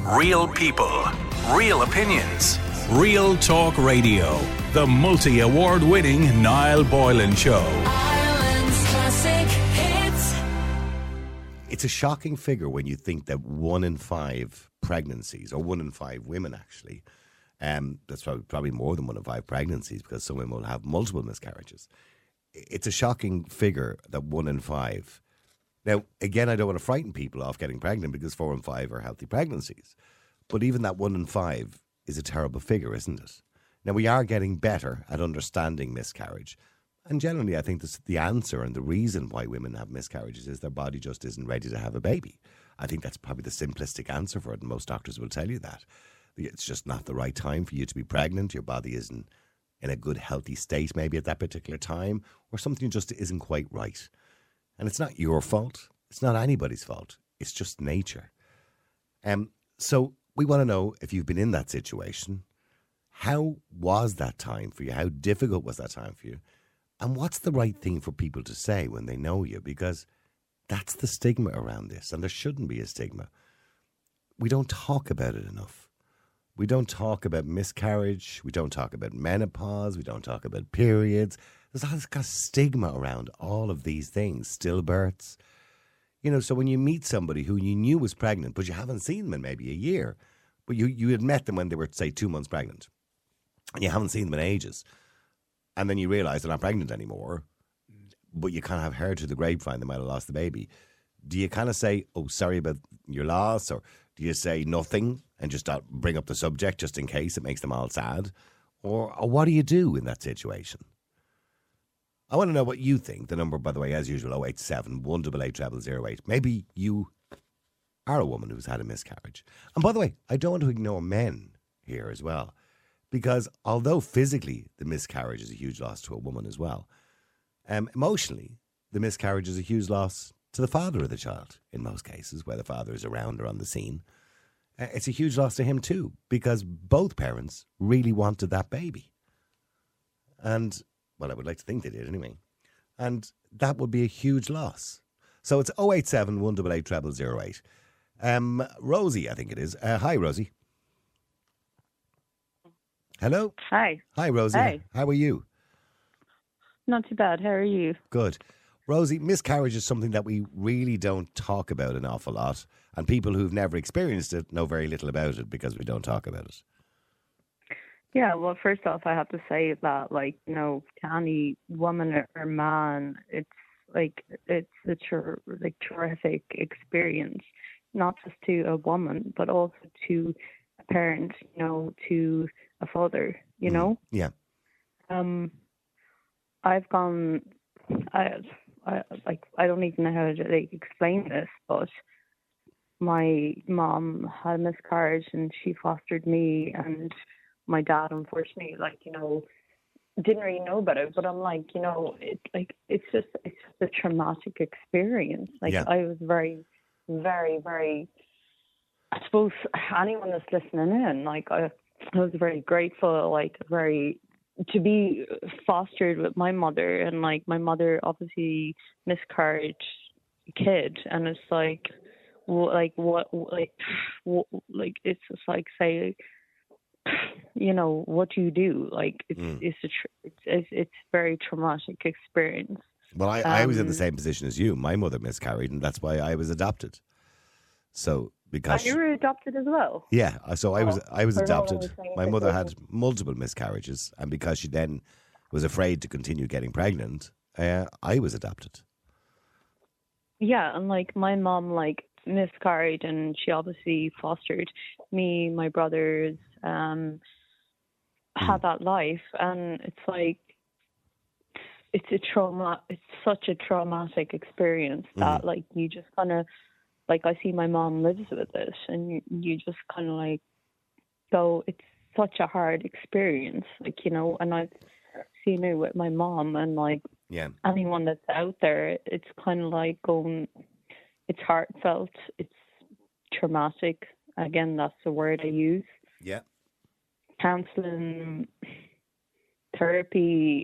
Real people, real opinions, Real Talk Radio. The multi-award winning Niall Boylan Show. Ireland's classic hits. It's a shocking figure when you think that 1 in 5 pregnancies, or 1 in 5 women actually, that's probably more than 1 in 5 pregnancies because some women will have multiple miscarriages. It's a shocking figure that 1 in 5. Now, again, I don't want to frighten people off getting pregnant because 4 in 5 are healthy pregnancies. But even that 1 in 5 is a terrible figure, isn't it? Now, we are getting better at understanding miscarriage. And generally, I think the answer and the reason why women have miscarriages is their body just isn't ready to have a baby. I think that's probably the simplistic answer for it, and most doctors will tell you that. It's just not the right time for you to be pregnant. Your body isn't in a good, healthy state maybe at that particular time, or something just isn't quite right. And it's not your fault. It's not anybody's fault. It's just nature. So we want to know if you've been in that situation. How was that time for you? How difficult was that time for you? And what's the right thing for people to say when they know you? Because that's the stigma around this, and there shouldn't be a stigma. We don't talk about it enough. We don't talk about miscarriage. We don't talk about menopause. We don't talk about periods. There's all this kind of stigma around all of these things, stillbirths. You know, so when you meet somebody who you knew was pregnant, but you haven't seen them in maybe a year, but you had met them when they were, say, 2 months pregnant, and you haven't seen them in ages, and then you realise they're not pregnant anymore, but you kind of have heard through the grapevine they might have lost the baby. Do you kind of say, oh, sorry about your loss, or do you say nothing and just not bring up the subject just in case it makes them all sad? Or what do you do in that situation? I want to know what you think. The number, by the way, as usual, 087 188 0008. Maybe you are a woman who's had a miscarriage. And by the way, I don't want to ignore men here as well, because although physically the miscarriage is a huge loss to a woman as well, emotionally the miscarriage is a huge loss to the father of the child in most cases, where the father is around or on the scene. It's a huge loss to him too, because both parents really wanted that baby. And, well, I would like to think they did anyway. And that would be a huge loss. So it's 087 188 0008. Rosie, I think it is. Hi, Rosie. Hello? Hi. Hi, Rosie. Hi. How are you? Not too bad. How are you? Good. Rosie, miscarriage is something that we really don't talk about an awful lot. And people who've never experienced it know very little about it because we don't talk about it. Yeah, well, first off, I have to say that, like, you know, to any woman or man, it's a terrific experience, not just to a woman, but also to a parent, you know, to a father, you know? Yeah. I've gone, I don't even know how to explain this, but my mom had a miscarriage and she fostered me, and my dad, unfortunately, like, you know, didn't really know about it. But I'm like, you know, it's just a traumatic experience. Like, yeah. I was very, very, very, I suppose anyone that's listening in, like, I was very grateful, like, to be fostered with my mother, and like my mother obviously miscarried a kid, and it's like it's just like, say, you know, what do you do? Like, it's very traumatic experience. Well, I was in the same position as you. My mother miscarried, and that's why I was adopted. So because you were adopted as well. Yeah, so I was adopted. My mother had situation. multiple miscarriages, and because she then was afraid to continue getting pregnant, I was adopted. Yeah, and like my mom like miscarried, and she obviously fostered me, my brothers, had that life, and it's like it's such a traumatic experience that like you just kind of, like, I see my mom lives with it, and you just kind of like go, it's such a hard experience, like, you know, and I've seen it with my mom, and like anyone that's out there, it's kind of like going, it's heartfelt, it's traumatic. Again, that's the word I use. Yeah. Counseling, therapy,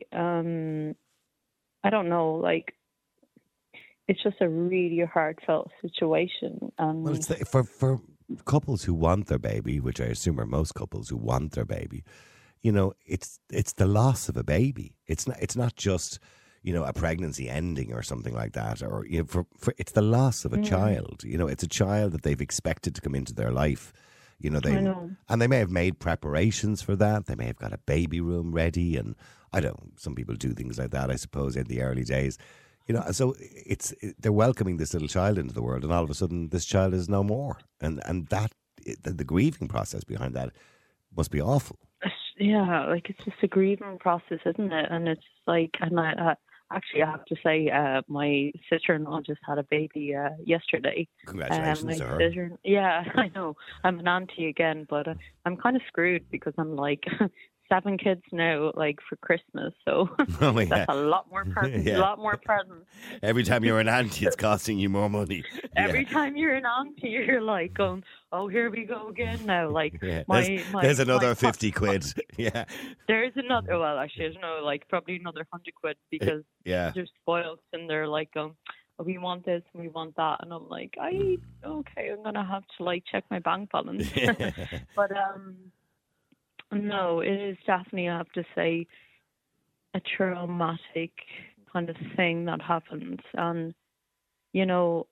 I don't know, like, it's just a really heartfelt situation. Well, it's for couples who want their baby, which I assume are most couples who want their baby, you know, it's the loss of a baby. It's not just, you know, a pregnancy ending or something like that, or you know, for it's the loss of a child. You know, it's a child that they've expected to come into their life. You know, and they may have made preparations for that. They may have got a baby room ready, and I don't know, some people do things like that, I suppose, in the early days. You know, so they're welcoming this little child into the world, and all of a sudden this child is no more, and that the grieving process behind that must be awful. Yeah, like it's just a grieving process, isn't it? And it's like, and I have to say, my sister-in-law just had a baby yesterday. Congratulations to her. Yeah, I know. I'm an auntie again, but I'm kind of screwed because I'm like 7 kids now, like for Christmas. So that's a lot more presents. A lot more presents. Every time you're an auntie, it's costing you more money. Every time you're an auntie, you're like going, "Oh, here we go again now." Like there's another 50 quid. Yeah. There's another. Well, actually, I don't know. Like probably another 100 quid because they're spoiled and they're like going, "Oh, we want this and we want that," and I'm like, okay, I'm gonna have to like check my bank balance. But no, it is definitely, I have to say, a traumatic kind of thing that happens. And, you know,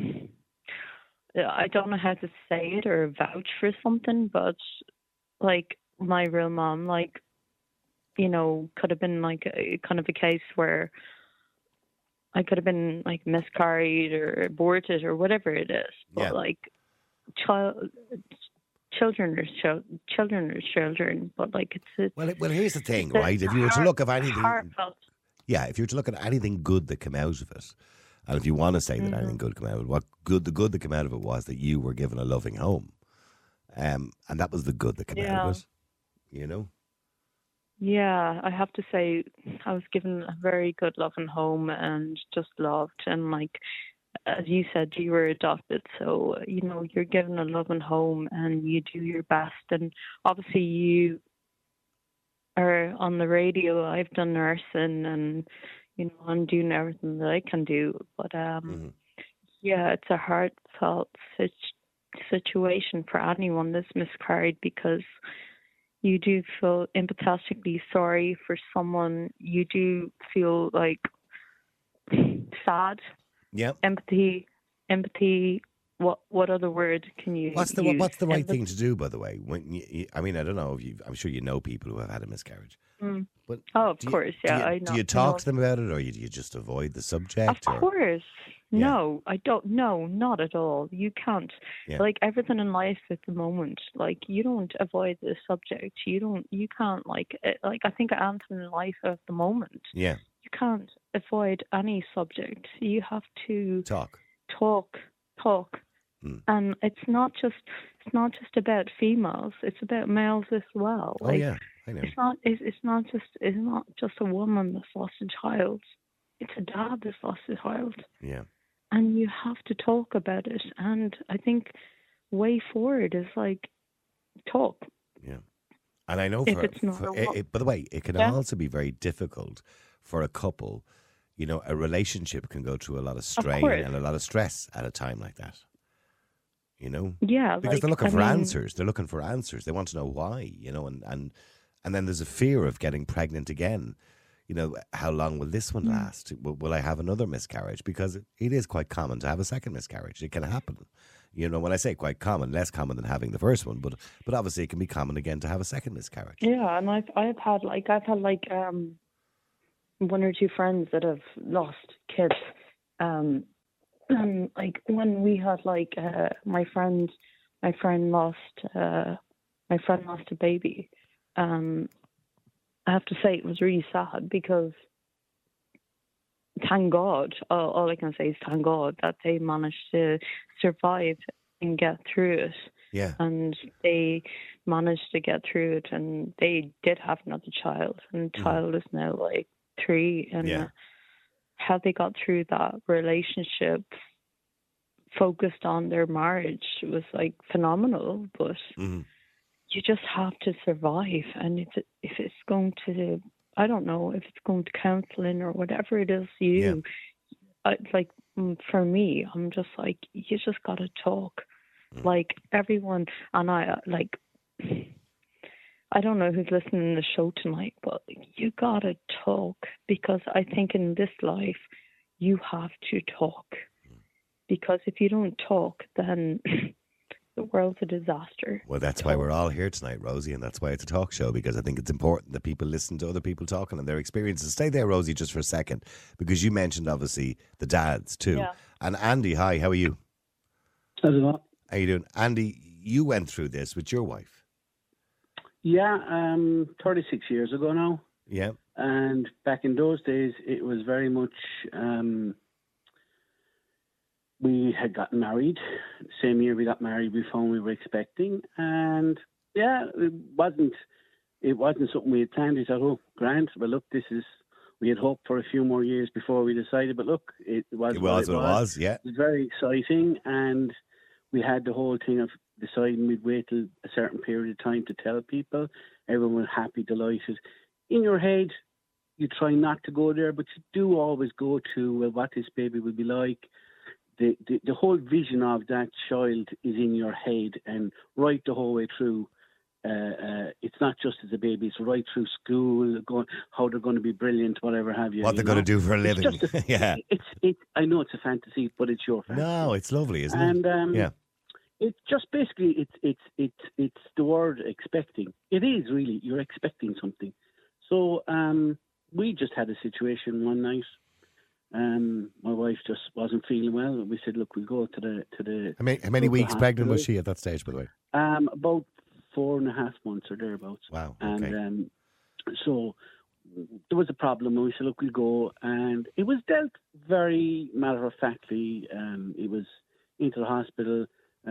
I don't know how to say it or vouch for something, but, like, my real mom, like, you know, could have been, like, a kind of a case where I could have been, like, miscarried or aborted or whatever it is. But, like, children are children, but like well, here's the thing, right? If you were to look at anything, if you were to look at anything good that came out of it, and if you want to say that anything good came out of it, the good that came out of it was that you were given a loving home, and that was the good that came out of it, you know. Yeah, I have to say, I was given a very good loving home and just loved, and like, as you said, you were adopted, so, you know, you're given a loving home and you do your best. And obviously you are on the radio. I've done nursing and, you know, I'm doing everything that I can do. But, yeah, it's a heartfelt situation for anyone that's miscarried because you do feel empathetically sorry for someone. You do feel like sad. Yep. Empathy. What other word can you? What's the right thing to do? By the way, when I mean, I don't know if I'm sure you know people who have had a miscarriage. But of course, I know. Do you talk to them about it, or do you just avoid the subject? Of course. No, I don't. No, not at all. You can't. Yeah. Like everything in life at the moment, like you don't avoid the subject. You can't like I think anything in life at the moment. Yeah. You can't avoid any subject. You have to talk. And it's not just about females. It's about males as well. Oh, yeah, I know. It's not just a woman that's lost a child. It's a dad that's lost a child. Yeah. And you have to talk about it. And I think way forward is like talk. Yeah. And I know by the way, it can also be very difficult for a couple. You know, a relationship can go through a lot of strain and a lot of stress at a time like that. You know? Yeah. Because they're looking for answers. They're looking for answers. They want to know why, you know, and then there's a fear of getting pregnant again. You know, how long will this one last? Will I have another miscarriage? Because it is quite common to have a second miscarriage. It can happen. You know, when I say quite common, less common than having the first one, but obviously it can be common again to have a second miscarriage. Yeah, and I've had one or two friends that have lost kids. Like when we had my friend lost a baby. I have to say it was really sad because thank God, all I can say is thank God that they managed to survive and get through it. Yeah. And they managed to get through it, and they did have another child, and the child is now 3, and how they got through that relationship focused on their marriage was phenomenal, but you just have to survive. And if it's going to, I don't know, if it's going to counselling or whatever it is for me, I'm just you just got to talk. Like everyone, and I don't know who's listening to the show tonight, but you gotta talk, because I think in this life you have to talk, because if you don't talk, then the world's a disaster. Well, that's why we're all here tonight, Rosie, and that's why it's a talk show, because I think it's important that people listen to other people talking and their experiences. Stay there, Rosie, just for a second, because you mentioned, obviously, the dads too. Yeah. And Andy, hi, how are you? How's it going? How you doing? Andy, you went through this with your wife. Yeah, 36 years ago now. Yeah. And back in those days, it was very much, we had gotten married. Same year we got married, we found we were expecting. And yeah, it wasn't something we had planned. We thought, oh, grand. Well, look, we had hoped for a few more years before we decided, but look, it was what it was. Yeah. It was very exciting, and we had the whole thing of deciding we'd wait till a certain period of time to tell people. Everyone was happy, delighted. In your head, you try not to go there, but you do always go to, well, what this baby will be like. The whole vision of that child is in your head, and right the whole way through. It's not just as a baby; it's right through school, how they're going to be brilliant, whatever have you. What they're going to do for a living. Yeah. I know it's a fantasy, but it's your fantasy. No, it's lovely, isn't it? And yeah. It's just basically it's the word expecting. It is really, you're expecting something. So we just had a situation one night. My wife just wasn't feeling well. We said, look, we'll go to the. How many weeks pregnant was she at that stage, by the way? About 4.5 months or thereabouts. Wow. Okay. And so there was a problem, and we said, look, we'll go. And it was dealt very matter-of-factly. It was into the hospital.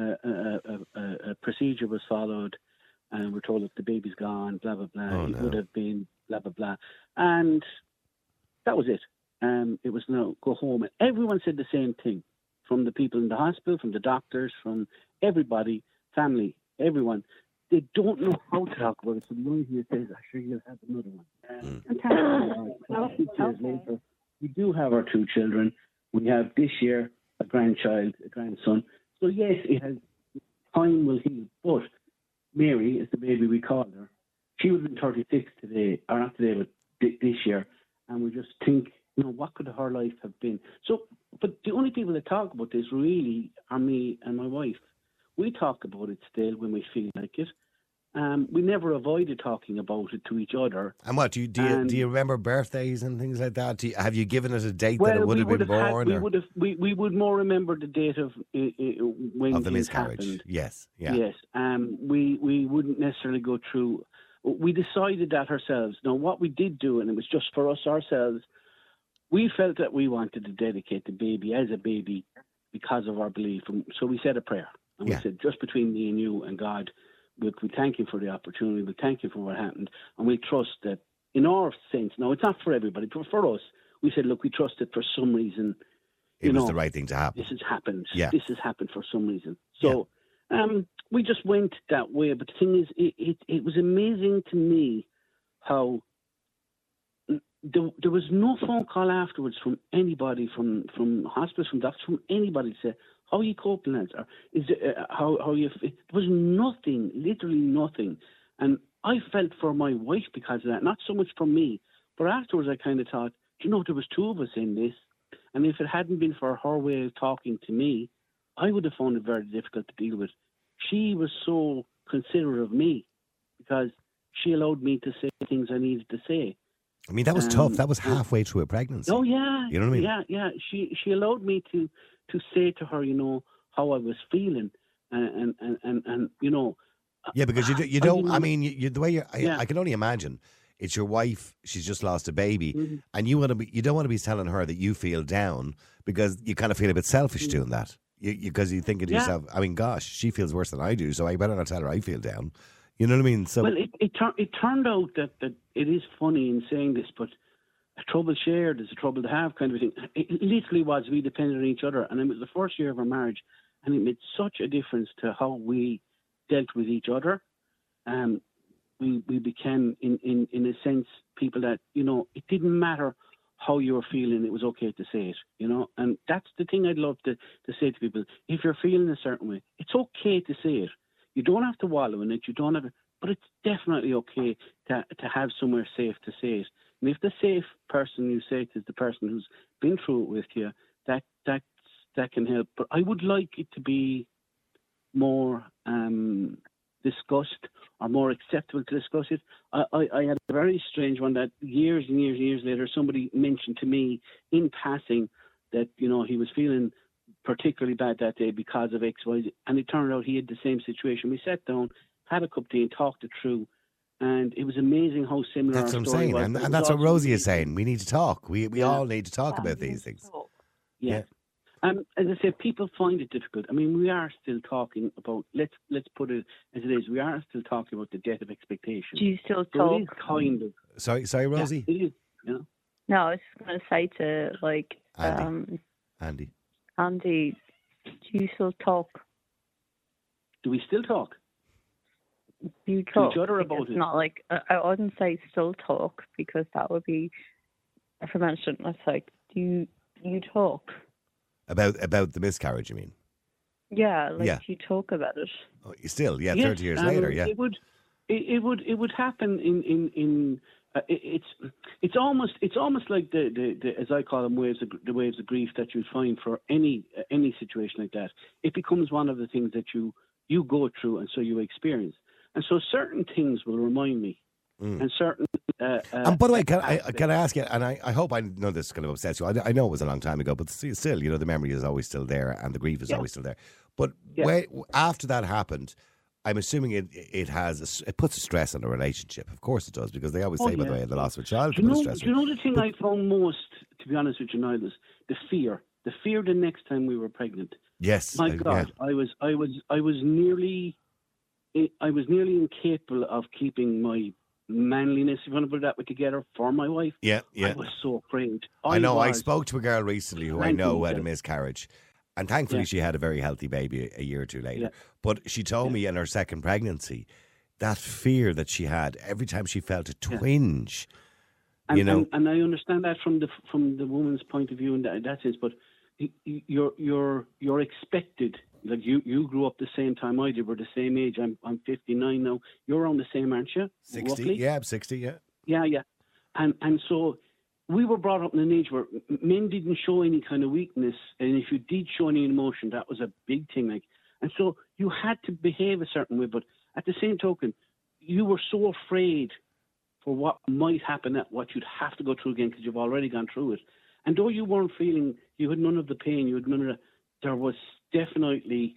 A procedure was followed, and we're told, look, the baby's gone, blah, blah, blah. Oh, it no. would have been blah, blah, blah. And that was it. It was no, go home. And everyone said the same thing, from the people in the hospital, from the doctors, from everybody, family, everyone. They don't know how to talk about it. So the only thing that says, I'm sure you'll have another one. And thank God, 6 years later, we do have our 2 children. We have this year a grandchild, a grandson. So yes, it has, time will heal. But Mary is the baby we called her. She would have been 36 today, or not today, but this year. And we just think, what could her life have been? So, but the only people that talk about this really are me and my wife. We talk about it still when we feel like it. We never avoided talking about it to each other. And what do you remember birthdays and things like that? Have you given it a date that it would have been born? We would more remember the date of when of the things miscarriage. happened. Yes, yeah. Yes. We wouldn't necessarily go through. We decided that ourselves. Now, what we did do, and it was just for us ourselves, we felt that we wanted to dedicate the baby as a baby because of our belief. And so we said a prayer, and we said, just between me and you and God, we thank you for the opportunity. We thank you for what happened. And we trust that in our sense, now it's not for everybody, but for us, we said, look, we trust that for some reason, it was the right thing to happen. This has happened. Yeah. This has happened for some reason. So we just went that way. But the thing is, it was amazing to me how there was no phone call afterwards from anybody, from hospitals, from doctors, from anybody to say, how are you coping, lads? Or is it, how you? There was nothing, literally nothing. And I felt for my wife because of that, not so much for me. But afterwards I kind of thought, there was 2 of us in this. And if it hadn't been for her way of talking to me, I would have found it very difficult to deal with. She was so considerate of me because she allowed me to say things I needed to say. I mean, that was tough. That was halfway through a pregnancy. Oh, yeah. You know what I mean? Yeah. She allowed me to say to her, how I was feeling. And Yeah, because you don't, I mean, the way I can only imagine. It's your wife. She's just lost a baby, and you don't want to be telling her that you feel down because you kind of feel a bit selfish doing that. Because you think to yourself, I mean, gosh, she feels worse than I do, so I better not tell her I feel down. You know what I mean? So well, it turned out that it is funny in saying this, but a trouble shared is a trouble to have, kind of thing. It literally was. We depended on each other, and it was the first year of our marriage, and it made such a difference to how we dealt with each other. We became, in a sense, people that, it didn't matter how you were feeling, it was okay to say it, you know. And that's the thing I'd love to say to people. If you're feeling a certain way, it's okay to say it. You don't have to wallow in it. You don't have to, but it's definitely okay to have somewhere safe to say it. And if the safe person you say it is the person who's been through it with you, that can help. But I would like it to be more discussed or more acceptable to discuss it. I had a very strange one that years and years and years later, somebody mentioned to me in passing that, you know, he was feeling particularly bad that day because of X, Y, Z. And it turned out he had the same situation. We sat down, had a cup of tea and talked it through. And it was amazing how similar That's our what I'm story saying. was. And that's what Rosie is saying. We need to talk. We all need to talk about these things. Yeah. As I said, people find it difficult. I mean, we are still talking about, let's put it as it is, we are still talking about the death of expectation. Do you still So talk? it is kind of. Sorry, Rosie? Yeah, it is, you know. No, I was just going to say to, like, Andy. Andy, do you still talk? Do we still talk? Do you talk? each other about It's it? not like, I wouldn't say still talk, because that would be, if I mentioned, it's like, do you talk? About the miscarriage, you mean? Yeah, like, Yeah. do you talk about it? Oh, still, yeah, Yes, 30 years later, yeah. It would happen in it's almost like the as I call them the waves of grief that you find for any situation like that. It becomes one of the things that you go through and so you experience. And so certain things will remind me, and certain. And by the way, can I ask you? And I hope I know this is going to upset you. I know it was a long time ago, but still, you know, the memory is always still there, and the grief is always still there. But after that happened, I'm assuming it puts a stress on a relationship. Of course it does, because they always say, by the way, the loss of a child can put a stress. Do you know the thing I found most, to be honest with you, Niall, is the fear. The fear the next time we were pregnant. Yes, My God, I was nearly incapable of keeping my manliness, if you want to put it that way, together for my wife. Yeah. I was so afraid. I know. I spoke to a girl recently who I know had a miscarriage, and thankfully she had a very healthy baby a year or two later. Yeah. But she told me in her second pregnancy that fear that she had every time she felt a twinge. And, you know, and I understand that from the woman's point of view, and that is, but you're expected. Like you grew up the same time I did. We're the same age. I'm 59 now. You're around the same, aren't you? 60. Roughly? Yeah, I'm 60. Yeah. Yeah. And so we were brought up in an age where men didn't show any kind of weakness, and if you did show any emotion, that was a big thing. Like, and so you had to behave a certain way. But at the same token, you were so afraid for what might happen, at what you'd have to go through again, because you've already gone through it. And though you weren't feeling, you had none of the pain, you had none of the, there was definitely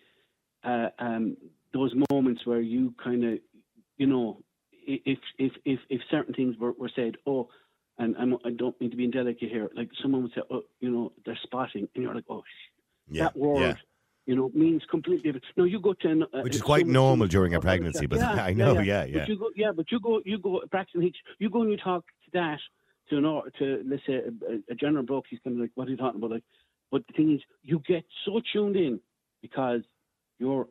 those moments where you kind of, you know, if certain things were said, and I don't mean to be indelicate here, like someone would say, oh, you know, they're spotting, and you're like, oh, that word, you know, means completely different. No, you go to which is quite normal during a pregnancy, but I know, But you go, Braxton Hicks, you go and you talk to that, to let's say a general bloke, he's kind of like, what are you talking about? Like, but the thing is, you get so tuned in because you're.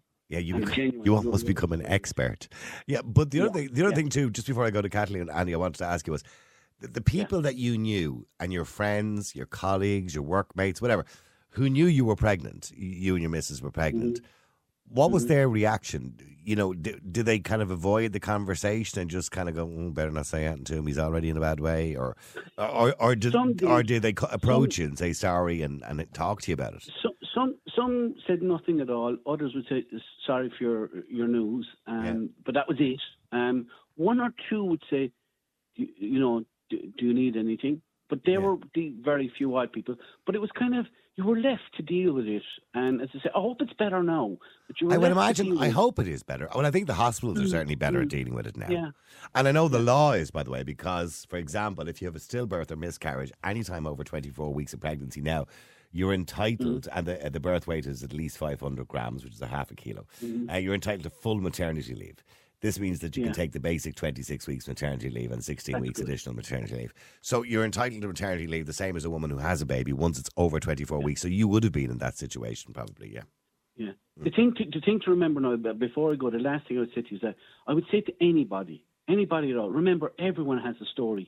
You almost become an expert. Yeah, but the other thing too, just before I go to Kathleen and Andy, I wanted to ask you was the people that you knew and your friends, your colleagues, your workmates, whatever, who knew you were pregnant, you and your missus were pregnant. Mm-hmm. What was their reaction? You know, did they kind of avoid the conversation and just kind of go, better not say anything to him, he's already in a bad way? Or did they approach you and say sorry and talk to you about it? Some said nothing at all. Others would say, sorry for your news. But that was it. One or two would say, do you need anything? But there were the very few white people. But it was kind of, you were left to deal with it. And as I say, I hope it's better now. But you were I would left to imagine, deal with I hope it is better. Well, I think the hospitals are certainly better at dealing with it now. Yeah. And I know the law is, by the way, because, for example, if you have a stillbirth or miscarriage, anytime over 24 weeks of pregnancy now, you're entitled, and the birth weight is at least 500 grams, which is a half a kilo. You're entitled to full maternity leave. This means that you can take the basic 26 weeks maternity leave and 16 weeks additional maternity leave. So you're entitled to maternity leave the same as a woman who has a baby once it's over 24 weeks. So you would have been in that situation probably, yeah. Yeah. The thing to remember now, before I go, the last thing I would say to you is that I would say to anybody at all, remember, everyone has a story.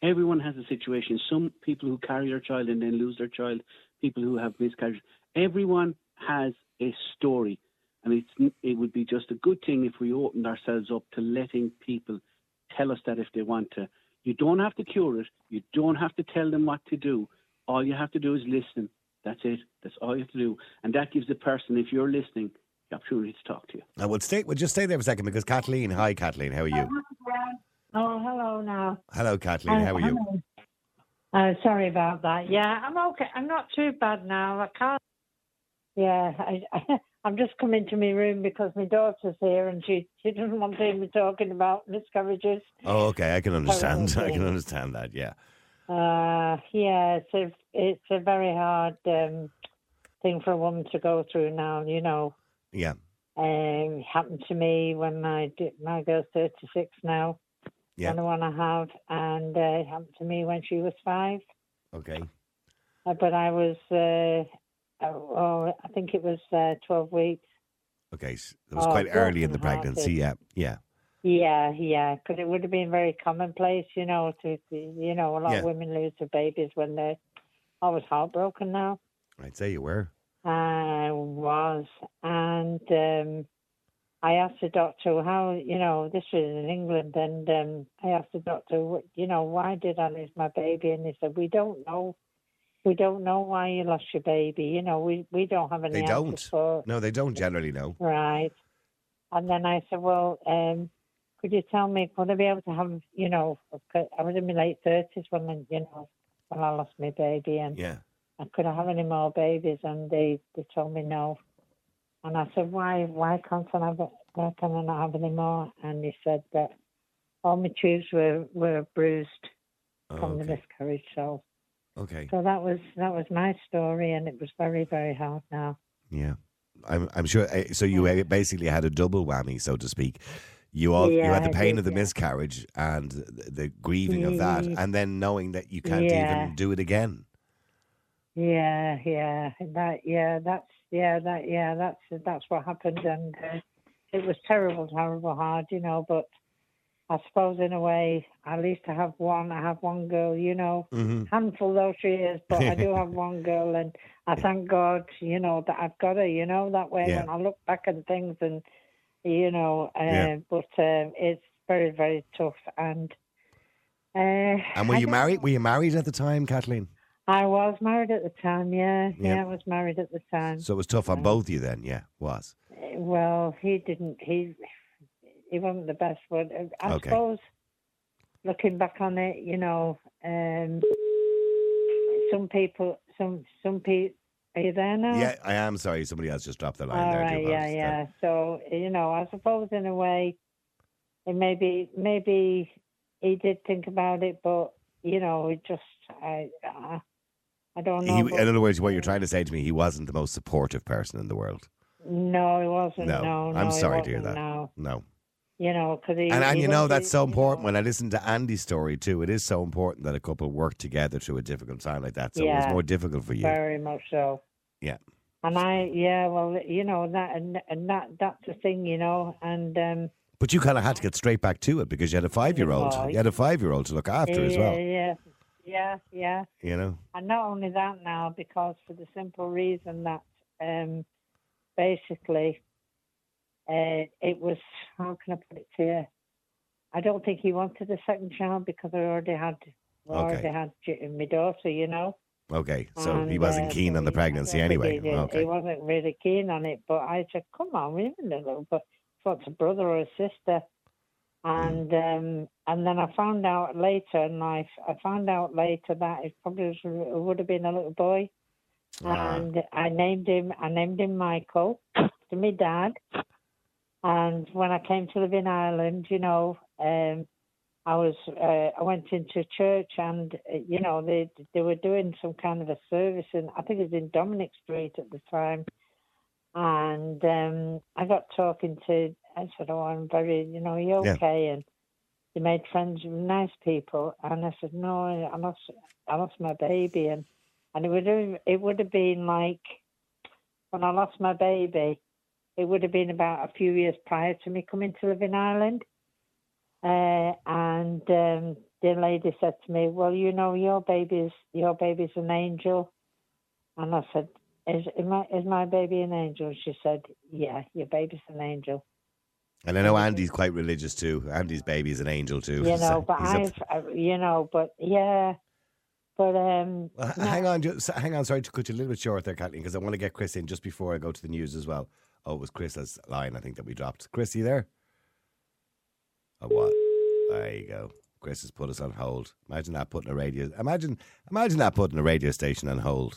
Everyone has a situation. Some people who carry their child and then lose their child, people who have miscarriage. Everyone has a story. And it would be just a good thing if we opened ourselves up to letting people tell us that if they want to. You don't have to cure it. You don't have to tell them what to do. All you have to do is listen. That's it. That's all you have to do. And that gives the person, if you're listening, the opportunity to talk to you. I would just stay there for a second because Kathleen, hi Kathleen, how are you? Oh, hello now. Hello Kathleen, how are you? Sorry about that. Yeah, I'm okay. I'm not too bad now. I can't. Yeah, I'm just coming to my room because my daughter's here and she doesn't want to hear me talking about miscarriages. Oh, okay, I can understand. I can understand that. Yeah. Yeah, it's a very hard thing for a woman to go through now. You know. Yeah. It happened to me when my girl's 36 now. Yeah. And the one I have, and it happened to me when she was 5. Okay. But I was, I think it was 12 weeks. Okay, so it was quite early in the pregnancy. Yeah. Yeah, because it would have been very commonplace, a lot of women lose their babies when they're always heartbroken now. I'd say you were. I was, and I asked the doctor how, this was in England, and I asked the doctor, why did I lose my baby? And they said, we don't know. We don't know why you lost your baby. We don't have any answers for it. No, they don't generally know. Right. And then I said, well, could you tell me, could I be able to have, I was in my late 30s when I lost my baby, and could I have any more babies? And they told me no. And I said, why can't I not have any more? And he said that all my tubes were bruised from the miscarriage. So that was my story, and it was very, very hard now. Yeah, I'm sure. So you basically had a double whammy, so to speak. You had the pain of the miscarriage and the grieving of that, and then knowing that you can't even do it again. That's what happened, and it was terrible, hard, But I suppose in a way, at least I have one. I have one girl, handful though she is, but I do have one girl, and I thank God, that I've got her, that way when I look back at things, and but it's very, very tough, and were you married? Were you married at the time, Kathleen? I was married at the time, yeah, I was married at the time. So it was tough on both of you then, was? Well, he wasn't the best, but I suppose, looking back on it, some people, are you there now? Yeah, I am, sorry, somebody else just dropped the line there. Right, yeah. So, I suppose in a way, maybe he did think about it, but, it just, I don't know. In other words, what you're trying to say to me, he wasn't the most supportive person in the world. No, he wasn't. No, I'm sorry to hear that. No. Because that's so important. When I listen to Andy's story too, it is so important that a couple work together through a difficult time like that. So it was more difficult for you. Very much so. Yeah. And that's the thing, and. But you kind of had to get straight back to it because you had a 5-year-old. You had a 5-year-old to look after as well. Yeah. And not only that now, because for the simple reason that basically it was, how can I put it to you? I don't think he wanted a second child because I already had my daughter, Okay, so he wasn't keen on the pregnancy anyway. He wasn't really keen on it, but I said, come on, we haven't a little, but what's a brother or a sister? And then I found out later in life, that it probably would have been a little boy. And I named him Michael to my dad. And when I came to live in Ireland, I went into church, and they were doing some kind of a service, and I think it was in Dominic Street at the time. And I got talking to. I said, "Oh, I'm very, are you okay?" And they made friends with nice people. And I said, "No, I lost my baby," and it would have been like when I lost my baby. It would have been about a few years prior to me coming to live in Ireland. And the lady said to me, well, you know, your baby's an angel. And I said, is my baby an angel? She said, yeah, your baby's an angel. And I know Andy's quite religious too. Andy's baby is an angel too. You know, but well, hang on. Sorry to cut you a little bit short there, Kathleen, because I want to get Chris in just before I go to the news as well. Oh, it was Chris's line, I think, that we dropped. Chris, are you there? Oh, what? There you go. Chris has put us on hold. Imagine that putting a radio. Imagine that putting a radio station on hold.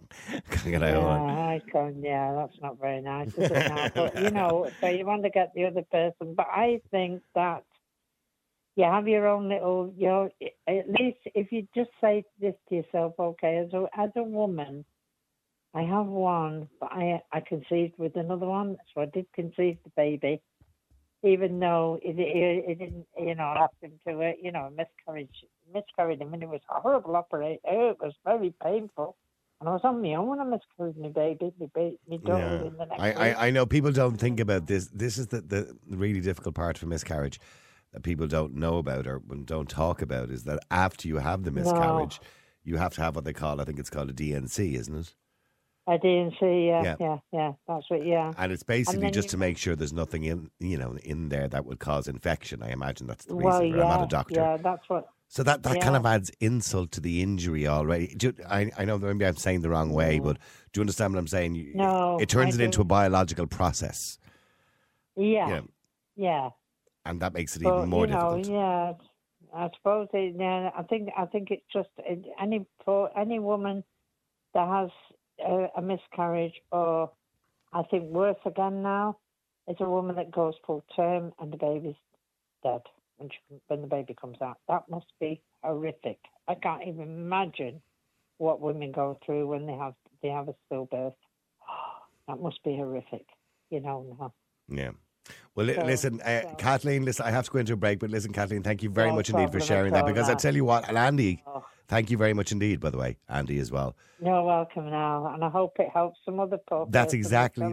Yeah, that's not very nice, is it now? But, you know, so you want to get the other person. But I think that you have your own little, at least if you just say this to yourself, okay, as a woman, I have one, but I conceived with another one, so I did conceive the baby, even though it didn't, happen to it, miscarried him, and it was a horrible operation. It was very painful. And I was on my own when I miscarried my baby. My daughter in the next week. I know people don't think about this. This is the really difficult part for miscarriage that people don't know about or don't talk about, is that after you have the miscarriage, you have to have what they call, I think it's called a DNC, isn't it? A DNC, yeah. That's what, And it's basically just to make sure there's nothing in there that would cause infection. I imagine that's the reason. I'm not a doctor. Yeah, that's what. So that kind of adds insult to the injury already. I know that maybe I'm saying the wrong way, but do you understand what I'm saying? No. It turns it into a biological process. Yeah. And that makes it even more difficult. Yeah. I suppose. I think it's just any woman that has a miscarriage, or I think worse again now, is a woman that goes full term and the baby's dead when the baby comes out. That must be horrific. I can't even imagine what women go through when they have a stillbirth. That must be horrific, now. Yeah. Well, listen, Kathleen, I have to go into a break, but listen, Kathleen, thank you very much indeed for sharing that, because I tell you what, and Andy, thank you very much indeed, by the way, Andy as well. You're welcome now, and I hope it helps some other people. That's exactly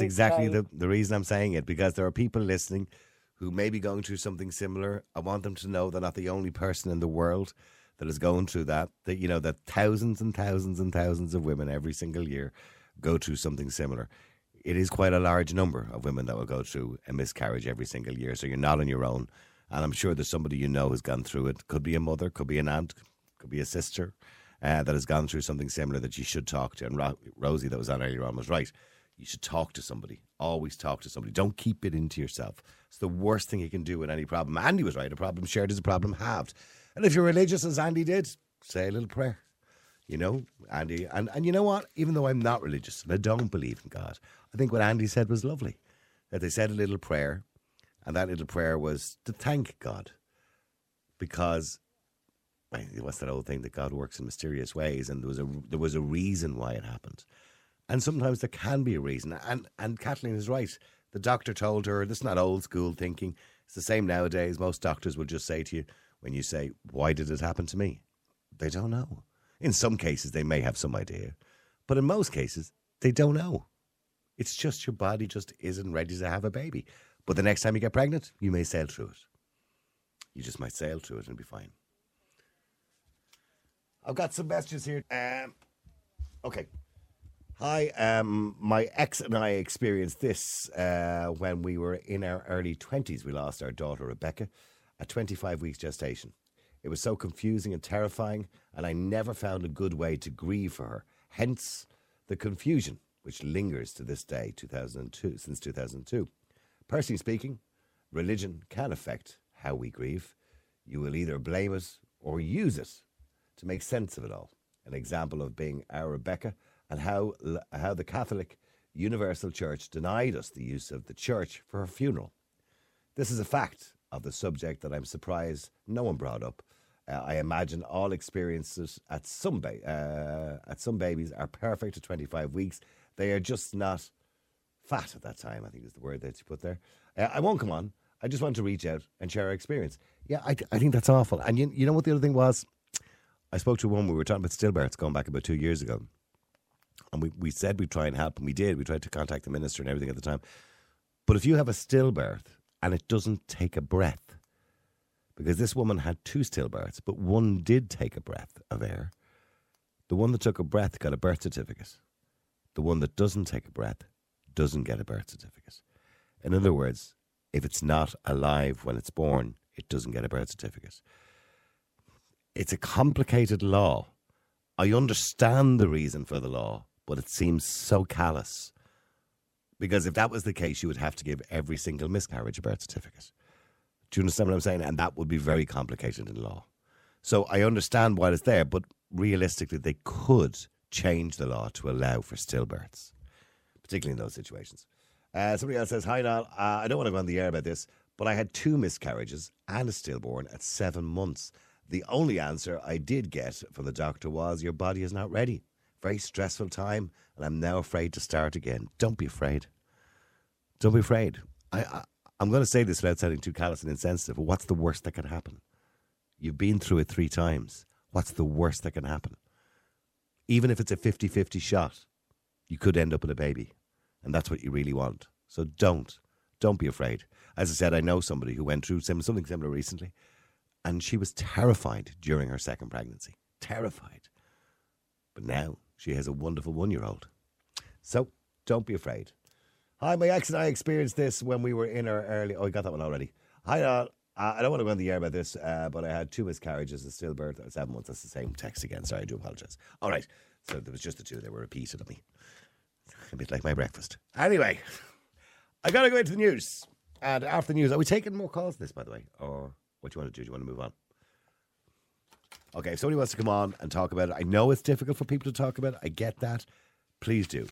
the reason I'm saying it, because there are people listening who may be going through something similar. I want them to know they're not the only person in the world that is going through that that thousands and thousands and thousands of women every single year go through something similar. It is quite a large number of women that will go through a miscarriage every single year, so you're not on your own. And I'm sure there's somebody who's gone through it. Could be a mother, could be an aunt, could be a sister that has gone through something similar that you should talk to. And Rosie, that was on earlier on, was right. You should talk to somebody. Always talk to somebody. Don't keep it into yourself. It's the worst thing you can do with any problem. Andy was right. A problem shared is a problem halved. And if you're religious, as Andy did, say a little prayer. Andy. And you know what? Even though I'm not religious and I don't believe in God, I think what Andy said was lovely. That they said a little prayer, and that little prayer was to thank God. Because, what's that old thing, that God works in mysterious ways, and there was a reason why it happened. And sometimes there can be a reason. And Kathleen is right. The doctor told her, this is not old school thinking. It's the same nowadays. Most doctors will just say to you, when you say, why did it happen to me? They don't know. In some cases, they may have some idea. But in most cases, they don't know. It's just your body just isn't ready to have a baby. But the next time you get pregnant, you may sail through it. You just might sail through it and be fine. I've got some messages here. Okay. Hi, my ex and I experienced this when we were in our early 20s. We lost our daughter, Rebecca, at 25 weeks gestation. It was so confusing and terrifying, and I never found a good way to grieve for her. Hence the confusion, which lingers to this day, since 2002. Personally speaking, religion can affect how we grieve. You will either blame it or use it to make sense of it all. An example of being our Rebecca, and how the Catholic Universal Church denied us the use of the church for her funeral. This is a fact of the subject that I'm surprised no one brought up. I imagine all experiences at some babies are perfect at 25 weeks. They are just not fat at that time, I think is the word that you put there. I won't come on. I just want to reach out and share our experience. Yeah, I think that's awful. And you know what the other thing was? I spoke to a woman, we were talking about stillbirths going back about 2 years ago. And we said we'd try and help, and we did. We tried to contact the minister and everything at the time. But if you have a stillbirth and it doesn't take a breath, because this woman had 2 stillbirths, but one did take a breath of air. The one that took a breath got a birth certificate. The one that doesn't take a breath doesn't get a birth certificate. In other words, if it's not alive when it's born, it doesn't get a birth certificate. It's a complicated law. I understand the reason for the law, but it seems so callous. Because if that was the case, you would have to give every single miscarriage a birth certificate. Do you understand what I'm saying? And that would be very complicated in law. So I understand why it's there, but realistically, they could change the law to allow for stillbirths, particularly in those situations. Somebody else says, hi, Niall. I don't want to go on the air about this, but I had 2 miscarriages and a stillborn at 7 months. The only answer I did get from the doctor was, your body is not ready. Very stressful time, and I'm now afraid to start again. Don't be afraid. Don't be afraid. I'm going to say this without sounding too callous and insensitive, but what's the worst that can happen? You've been through it 3 times. What's the worst that can happen? Even if it's a 50-50 shot, you could end up with a baby, and that's what you really want. So don't be afraid. As I said, I know somebody who went through something similar recently, and she was terrified during her 2nd pregnancy. Terrified. But now she has a wonderful 1-year-old. So don't be afraid. Hi, my ex and I experienced this when we were in our early... Oh, I got that one already. Hi, I don't want to go on the air about this, but I had 2 miscarriages, a stillbirth at 7 months. That's the same text again. Sorry, I do apologise. All right. So there was just the 2. They were repeated on me. A bit like my breakfast. Anyway, I got to go into the news. And after the news, are we taking more calls this, by the way? Or what do you want to do? Do you want to move on? Okay, if somebody wants to come on and talk about it, I know it's difficult for people to talk about it. I get that. Please do.